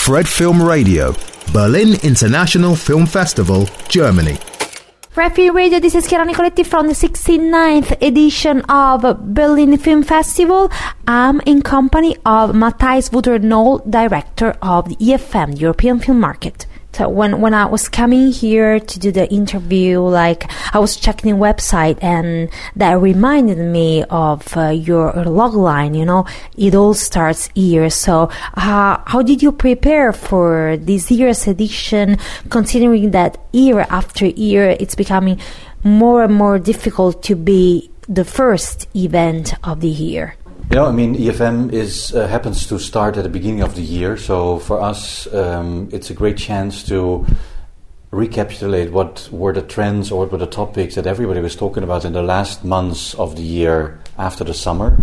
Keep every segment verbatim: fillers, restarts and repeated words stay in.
Fred Film Radio, Berlin International Film Festival, Germany. Fred Film Radio, this is Chiara Nicoletti from the sixty-ninth edition of Berlin Film Festival. I'm in company of Matthijs Wouters-Nol, director of the E F M, the European Film Market. So when, when I was coming here to do the interview, like I was checking the website, and that reminded me of uh, your logline, you know, it all starts here. So uh, how did you prepare for this year's edition, considering that year after year it's becoming more and more difficult to be the first event of the year? You know, I mean, E F M is uh, happens to start at the beginning of the year, so for us, um, it's a great chance to recapitulate what were the trends or what were the topics that everybody was talking about in the last months of the year after the summer,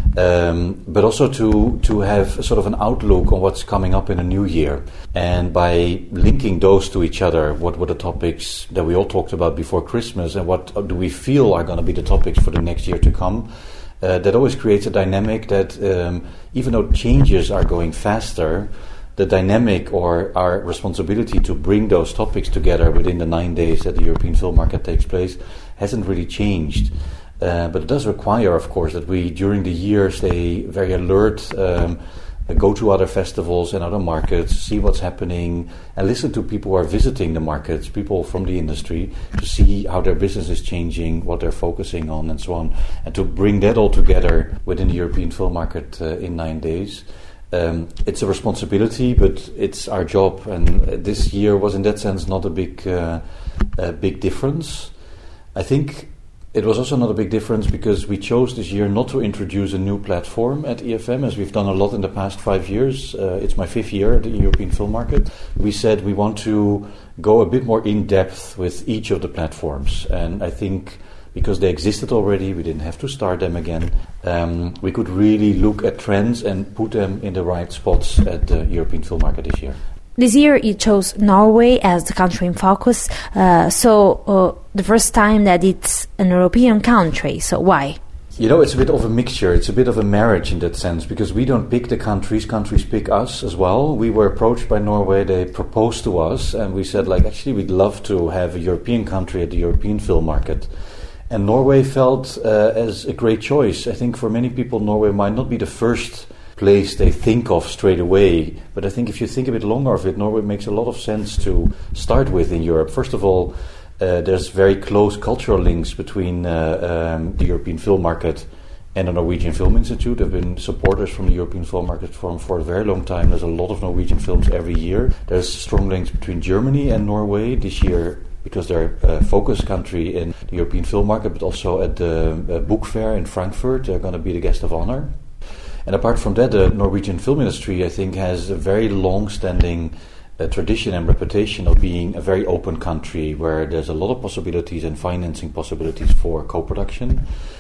um, but also to to have sort of an outlook on what's coming up in a new year. And by linking those to each other, what were the topics that we all talked about before Christmas, and what do we feel are going to be the topics for the next year to come? Uh, that always creates a dynamic that um, even though changes are going faster, the dynamic or our responsibility to bring those topics together within the nine days that the European Film Market takes place hasn't really changed. Uh, but it does require, of course, that we during the year stay very alert, um, go to other festivals and other markets, see what's happening, and listen to people who are visiting the markets, people from the industry, to see how their business is changing, what they're focusing on, and so on, and to bring that all together within the European film market uh, in nine days. Um, it's a responsibility, but it's our job, and this year was in that sense not a big, uh, a big difference. I think it was also not a big difference because we chose this year not to introduce a new platform at E F M, as we've done a lot in the past five years. Uh, it's my fifth year at the European Film Market. We said we want to go a bit more in-depth with each of the platforms. And I think because they existed already, we didn't have to start them again. Um, we could really look at trends and put them in the right spots at the European Film Market this year. This year you chose Norway as the country in focus, uh, so uh, the first time that it's an European country, so why? You know, it's a bit of a mixture, it's a bit of a marriage in that sense, because we don't pick the countries, countries pick us as well. We were approached by Norway, they proposed to us, and we said, like, actually we'd love to have a European country at the European Film Market. And Norway felt uh, as a great choice. I think for many people Norway might not be the first place they think of straight away, but I think if you think a bit longer of it, Norway makes a lot of sense to start with in Europe. First of all, uh, there's very close cultural links between uh, um, the European Film Market and the Norwegian Film Institute. They've been supporters from the European Film Market for, for a very long time. There's a lot of Norwegian films every year. There's strong links between Germany and Norway this year, because they're a focus country in the European Film Market, but also at the uh, book fair in Frankfurt, they're going to be the guest of honor. And apart from that, the Norwegian film industry, I think, has a very long-standing uh, tradition and reputation of being a very open country where there's a lot of possibilities and financing possibilities for co-production.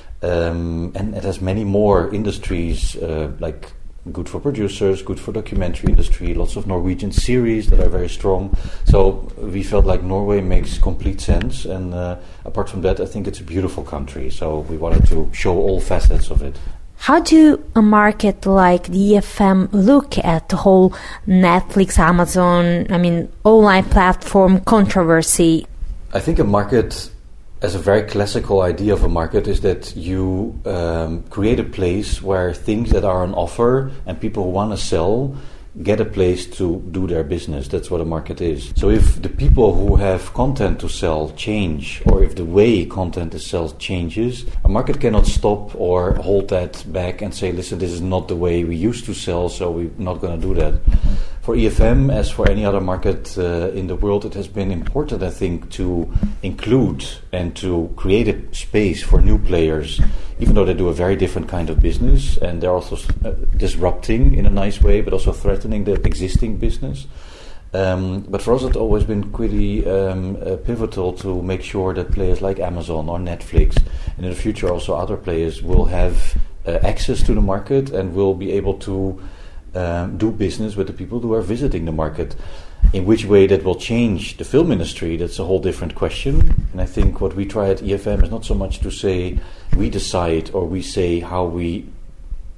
Um, and it has many more industries, uh, like good for producers, good for documentary industry, lots of Norwegian series that are very strong. So we felt like Norway makes complete sense. And uh, apart from that, I think it's a beautiful country. So we wanted to show all facets of it. How do a market like the E F M look at the whole Netflix, Amazon, I mean, online platform controversy? I think a market, as a very classical idea of a market, is that you um, create a place where things that are on offer and people who want to sell get a place to do their business. That's what a market is. So if the people who have content to sell change, or if the way content is sold changes, a market cannot stop or hold that back and say, listen, this is not the way we used to sell, so we're not going to do that. For E F M, as for any other market uh, in the world, it has been important, I think, to include and to create a space for new players, even though they do a very different kind of business, and they're also uh, disrupting in a nice way, but also threatening the existing business. Um, but for us, it's always been pretty um, uh, pivotal to make sure that players like Amazon or Netflix, and in the future also other players, will have uh, access to the market and will be able to Um, do business with the people who are visiting the market. In which way that will change the film industry, that's a whole different question. And I think what we try at E F M is not so much to say we decide or we say how we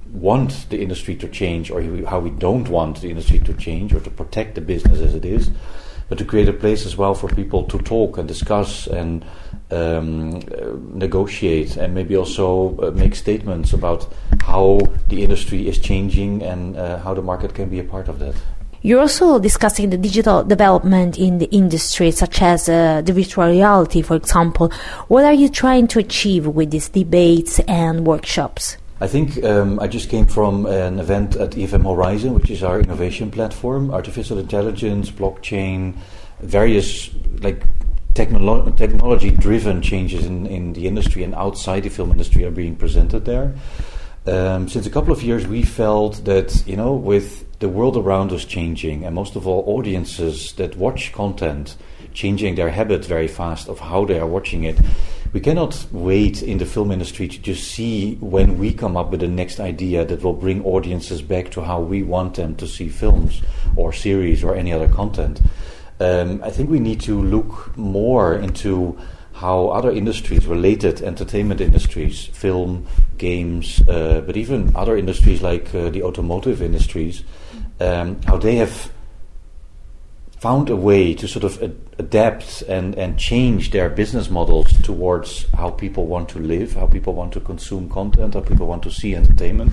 want the industry to change or how we don't want the industry to change or to protect the business as it is, but to create a place as well for people to talk and discuss and um, uh, negotiate and maybe also uh, make statements about how the industry is changing and uh, how the market can be a part of that. You're also discussing the digital development in the industry, such as uh, the virtual reality, for example. What are you trying to achieve with these debates and workshops? I think um, I just came from an event at E F M Horizon, which is our innovation platform, artificial intelligence, blockchain, various like technolo- technology-driven changes in, in the industry and outside the film industry are being presented there. Um, since a couple of years, we felt that, you know, with the world around us changing, and most of all audiences that watch content changing their habits very fast of how they are watching it, we cannot wait in the film industry to just see when we come up with the next idea that will bring audiences back to how we want them to see films or series or any other content. Um, I think we need to look more into how other industries, related entertainment industries, film, games, uh, but even other industries like uh, the automotive industries, um, how they have found a way to sort of ad- adapt and, and change their business models towards how people want to live, how people want to consume content, how people want to see entertainment.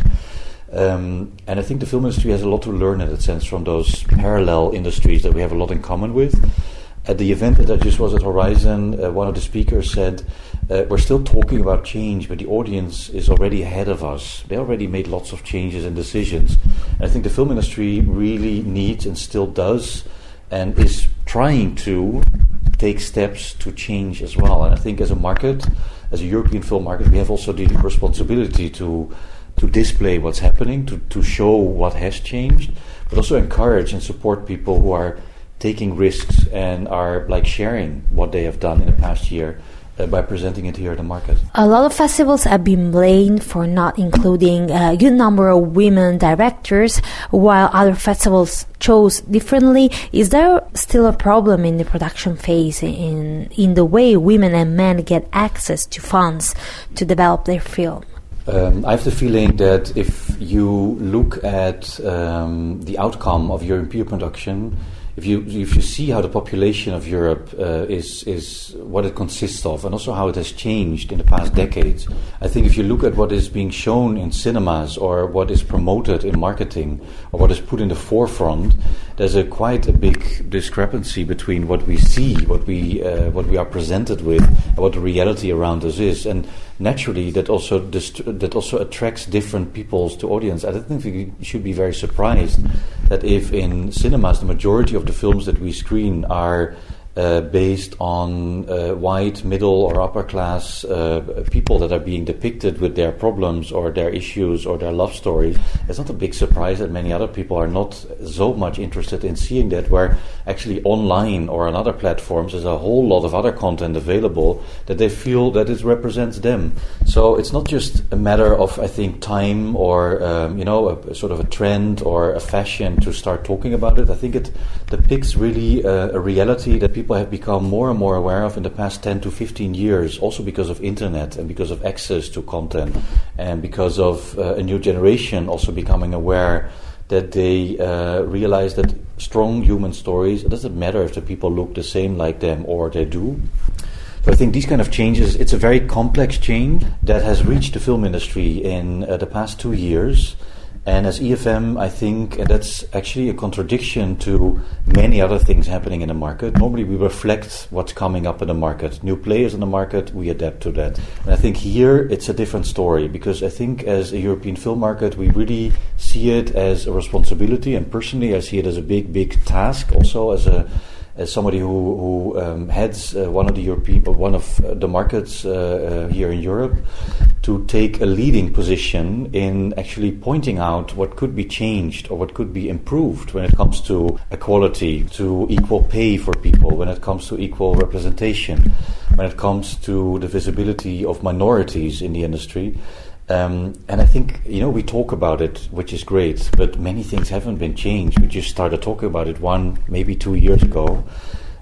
Um, and I think the film industry has a lot to learn in that sense from those parallel industries that we have a lot in common with. At the event that I just was at Horizon, uh, one of the speakers said, uh, we're still talking about change, but the audience is already ahead of us. They already made lots of changes and decisions. And I think the film industry really needs and still does and is trying to take steps to change as well. And I think as a market, as a European film market, we have also the responsibility to to display what's happening, to, to show what has changed, but also encourage and support people who are taking risks and are like sharing what they have done in the past year uh, by presenting it here in the market. A lot of festivals have been blamed for not including a good number of women directors, while other festivals chose differently. Is there still a problem in the production phase in in the way women and men get access to funds to develop their film? Um, I have the feeling that if you look at um, the outcome of European production, if you if you see how the population of Europe uh, is is what it consists of, and also how it has changed in the past decades, I think if you look at what is being shown in cinemas or what is promoted in marketing or what is put in the forefront, there's a quite a big discrepancy between what we see, what we uh, what we are presented with, and what the reality around us is, and naturally that also dist- that also attracts different peoples to audience. I don't think we should be very surprised that if in cinemas the majority of the films that we screen are uh, based on uh, white, middle or upper class uh, people that are being depicted with their problems or their issues or their love stories, it's not a big surprise that many other people are not so much interested in seeing that, where actually online or on other platforms there's a whole lot of other content available that they feel that it represents them. So it's not just a matter of, I think, time or um, you know, a, a sort of a trend or a fashion to start talking about it. I think it depicts really uh, a reality that people have become more and more aware of in the past ten to fifteen years, also because of internet and because of access to content and because of uh, a new generation also becoming aware that they uh, realize that strong human stories, it doesn't matter if the people look the same like them or they do. So I think these kind of changes, it's a very complex change that has reached the film industry in uh, the past two years. And as E F M, I think, and that's actually a contradiction to many other things happening in the market. Normally we reflect what's coming up in the market. New players in the market, we adapt to that. And I think here it's a different story, because I think as a European film market, we really see it as a responsibility. And personally, I see it as a big, big task also as a as somebody who, who um, heads uh, one of the European, one of uh, the markets uh, uh, here in Europe, to take a leading position in actually pointing out what could be changed or what could be improved when it comes to equality, to equal pay for people, when it comes to equal representation, when it comes to the visibility of minorities in the industry. Um, and I think, you know, we talk about it, which is great, but many things haven't been changed. We just started talking about it one, maybe two years ago.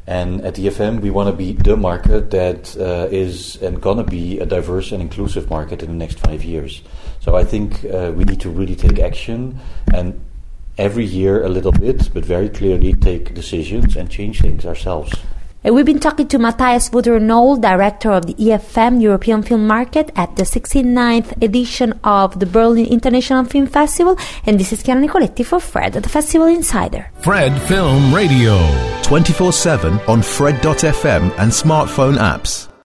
And at E F M, we want to be the market that uh, is and going to be a diverse and inclusive market in the next five years. So I think uh, we need to really take action and every year a little bit, but very clearly take decisions and change things ourselves. And we've been talking to Matthias Wutther-Knoll, director of the E F M European Film Market at the sixty-ninth edition of the Berlin International Film Festival. And this is Chiara Nicoletti for Fred, the Festival Insider. Fred Film Radio. twenty-four seven on Fred dot f m and smartphone apps.